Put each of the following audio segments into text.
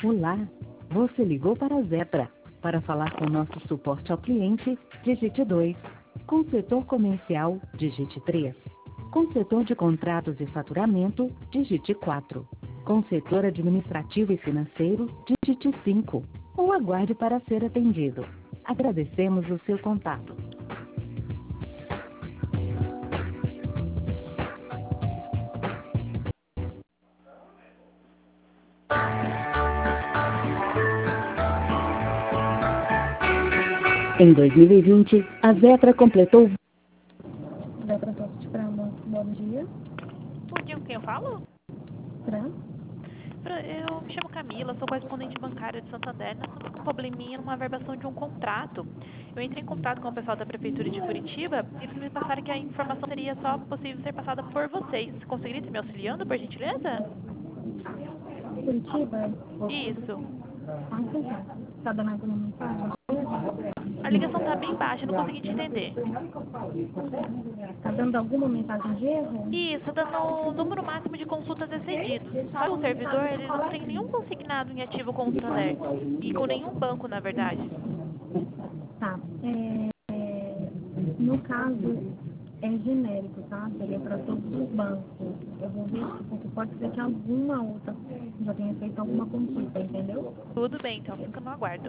Olá, você ligou para a Zetra. Para falar com nosso suporte ao cliente, digite 2. Com o setor comercial, digite 3. Com o setor de contratos e faturamento, digite 4. Com o setor administrativo e financeiro, digite 5. Ou aguarde para ser atendido. Agradecemos o seu contato. Em 2020, a Zetra completou... Zetra Soft Fran, bom dia. Bom dia, com quem eu falo? Fran? Eu me chamo Camila, sou correspondente bancária de Santander. Nós temos um probleminha numa verbação de um contrato. Eu entrei em contato com o pessoal da Prefeitura de Curitiba e eles me passaram que a informação seria só possível ser passada por vocês. Conseguiria estar me auxiliando, por gentileza? Curitiba? Isso. Está dando alguma mensagem? A ligação está bem baixa, não consegui te entender. Está dando alguma mensagem de erro? Isso, dando o número máximo de consultas excedidos. Só que o servidor ele não tem nenhum consignado em ativo com o Santander. E com nenhum banco, na verdade. Tá. No caso, é genérico, tá? Seria para todos os bancos. Eu vou ver, porque pode ser que alguma outra já tenha feito alguma consulta, entendeu? Tudo bem, então fica no aguardo.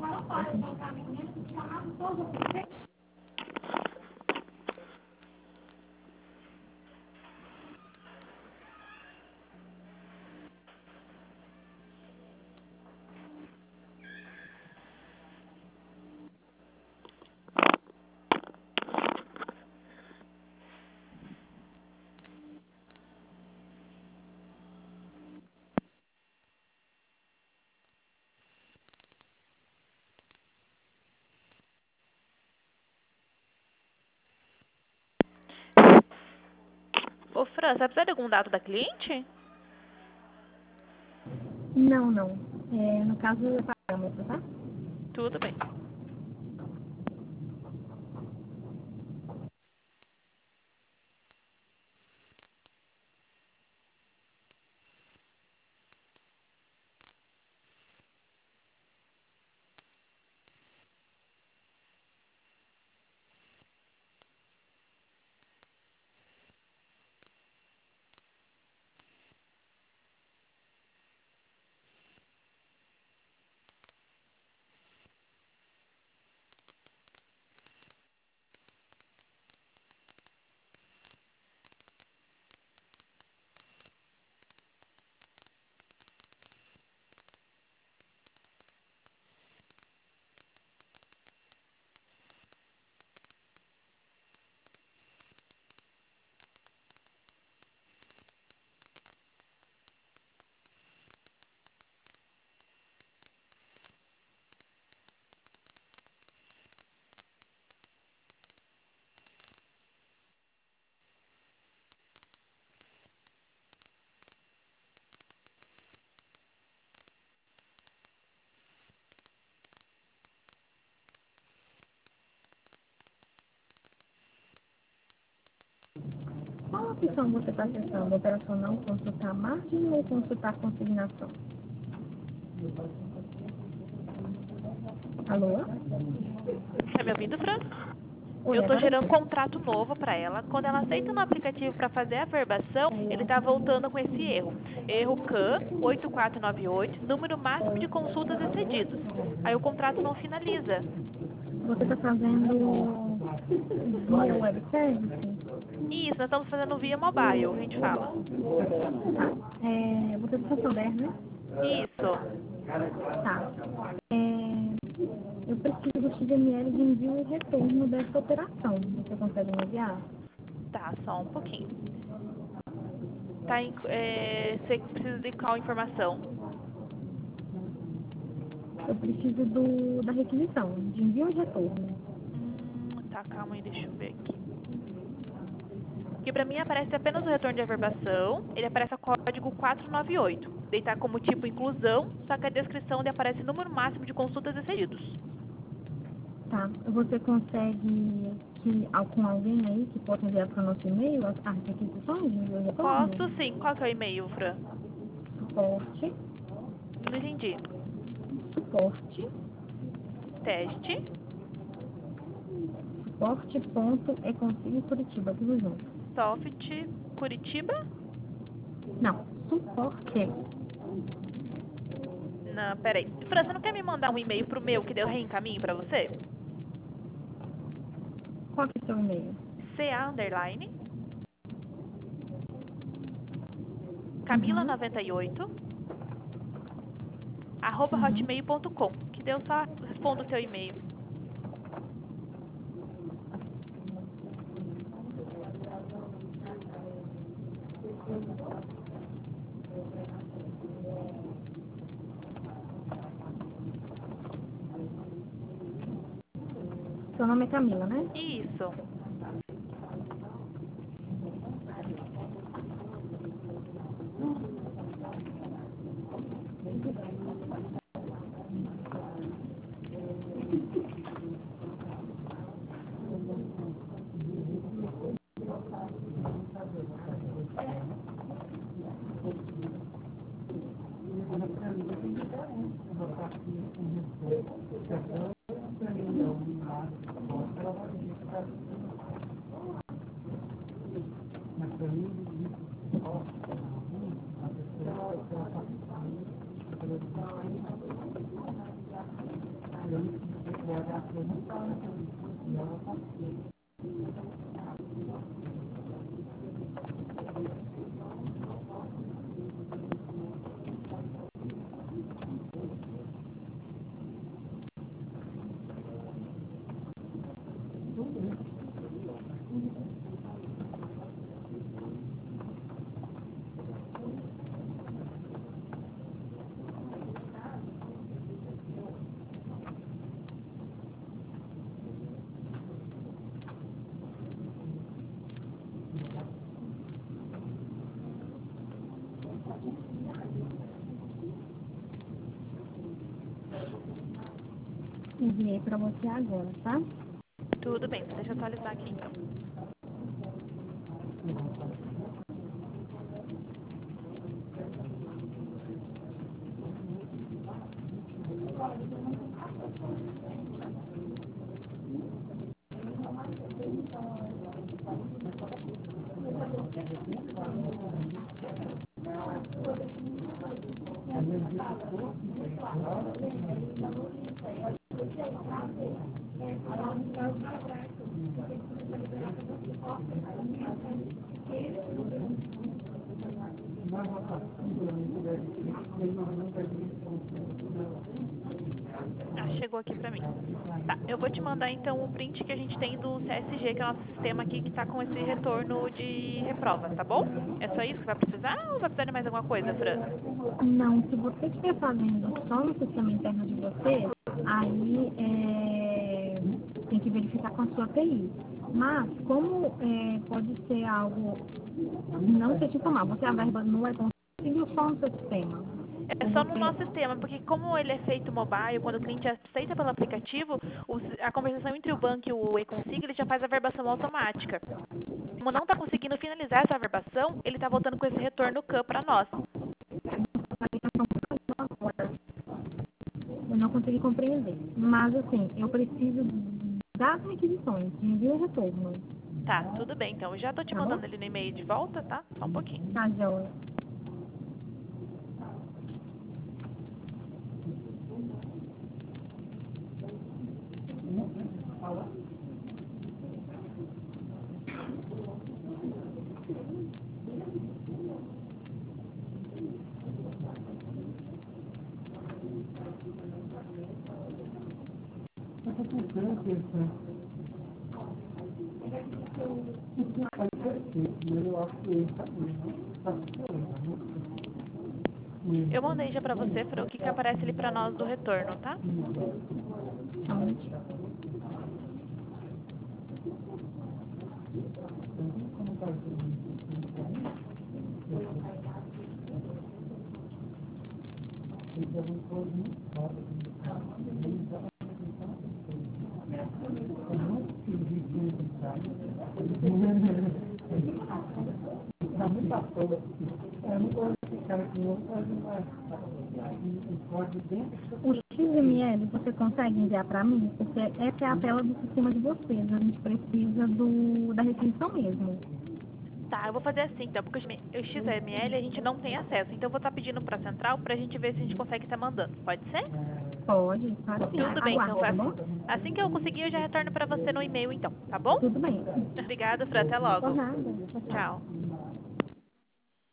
Ô, Fran, você vai precisar de algum dado da cliente? Não. No caso, é parâmetro, tá? Tudo bem. Qual opção você está acessando? Operacional, consultar margem ou consultar consignação? Alô? Tá me ouvindo, Fran? Oi, Eu tô agora gerando um sim. contrato novo para ela. Quando ela aceita no aplicativo para fazer a verbação, ele tá voltando com esse erro. Erro CAN 8498, número máximo de consultas excedidos. Aí o contrato não finaliza. Você está fazendo via web service? Isso, nós estamos fazendo via mobile, a gente fala. Você está souber, né? Isso. Tá. Eu preciso do XML de envio e retorno dessa operação. Você consegue me enviar? Tá, só um pouquinho. Você precisa de qual informação? Eu preciso da requisição, de envio e retorno. Tá, calma aí, deixa eu ver aqui. Porque para mim aparece apenas o retorno de averbação, ele aparece o código 498. Daí tá como tipo inclusão, só que a descrição ele aparece número máximo de consultas excedidos. Tá. Você consegue com alguém aí que possa enviar para o nosso e-mail as requisições de envio e retorno? Posso sim. Qual que é o e-mail, Fran? Suporte, Não entendi. Suporte. Teste. Suporte.econsig.curitiba, tudo junto. Soft Curitiba? Não, suporte. Não, peraí. Fran, você não quer me mandar um e-mail pro meu que eu reencaminho pra você? Qual que é o seu e-mail? CA _ Camila98 @hotmail.com, que daí eu só respondo o seu e-mail. Seu nome é Camila, né? Isso. Enviei para você agora, tá? Tudo bem, deixa eu atualizar aqui então. Chegou aqui pra mim. Tá, eu vou te mandar então o print que a gente tem do CSG, que é o nosso sistema aqui que tá com esse retorno de reprova, tá bom? É só isso que vai precisar ou vai precisar de mais alguma coisa, Fran? Não, se você estiver fazendo só no sistema interno de você, aí tem que verificar com a sua TI. Mas, como pode ser algo, não sei te informar, você a verba não é consigo só no seu sistema. É só no nosso sistema, porque como ele é feito mobile, quando o cliente aceita pelo aplicativo, a conversação entre o banco e o e-consig, ele já faz a verbação automática. Como não está conseguindo finalizar essa verbação, ele está voltando com esse retorno CAN para nós. Eu não consegui compreender. Mas, assim, eu preciso das requisições, de envio e retorno. Tá, tudo bem. Então, eu já tô te mandando ele no e-mail de volta, tá? Só um pouquinho. Tá, joia. Eu mandei já pra você, Fran, o que aparece ali pra nós do retorno, tá? O XML você consegue enviar para mim? Porque essa é a tela do sistema de vocês. A gente precisa da requisição mesmo. Tá, eu vou fazer assim então, porque o XML a gente não tem acesso. Então eu vou estar pedindo para a central para a gente ver se a gente consegue estar mandando. Pode ser? Pode, claro que sim. Tudo bem, então. Aguardo, tá bom? Assim que eu conseguir, eu já retorno para você no e-mail então, tá bom? Tudo bem. Obrigada, Fran. Até logo. Por nada. Tchau.